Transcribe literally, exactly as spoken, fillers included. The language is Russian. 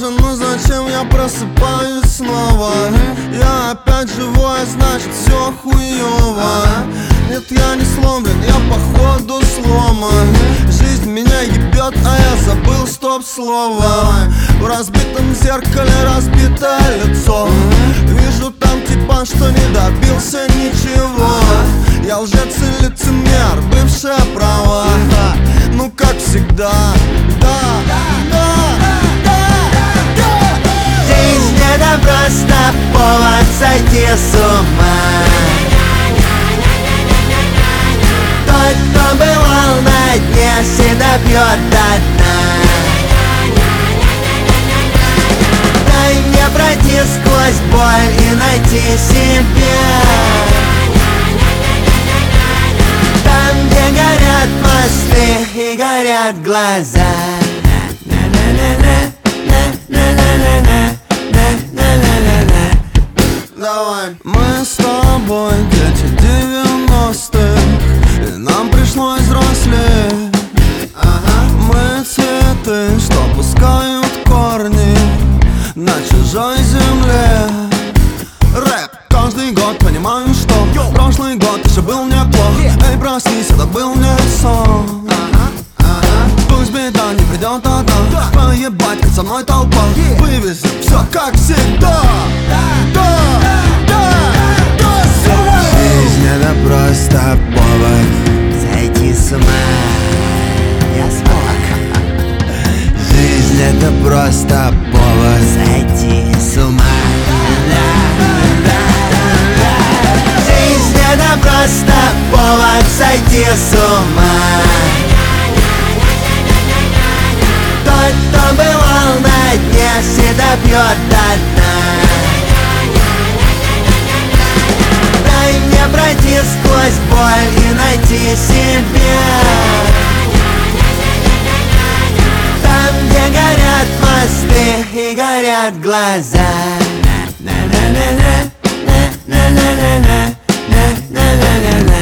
боже, ну зачем я просыпаюсь снова? Я опять живой, значит все хуёво. Нет, я не сломлен, я походу сломан. Жизнь меня ебет, а я забыл стоп-слово. В разбитом зеркале разбитое лицо. Вижу там типа, что не добился ничего. Я лжец и лицемер, бывшая права. Ну как всегда, да, да, да, да. Жизнь это просто повод сойти с ума. Тот, кто бывал на дне, всегда пьет до дна. Дай мне пройти сквозь боль и найти себя. Там, где горят мосты и горят глаза. Давай. Мы с тобой дети девяностых, и нам пришлось взрослеть. Ага. Мы цветы, что пускают корни на чужой земле. Рэп каждый год, понимаю, что Йо. Прошлый год еще был неплох. yeah. Эй, проснись, это был не сон. ага. Ага. Пусть беда не придет одна, да. Поебать, как со мной толпа. yeah. Вывезем все как всегда. да. Да. Жизнь это просто повод сойти с ума. Я смог. Жизнь это просто повод сойти с ума. Жизнь это просто повод сойти с ума. Тот, кто бывал на дне, всегда пьет до дна. Дай мне пройти сквозь боль и найти себя. Там, где горят мосты и горят глаза. На-на-на-на, на-на-на-на, на-на-на-на.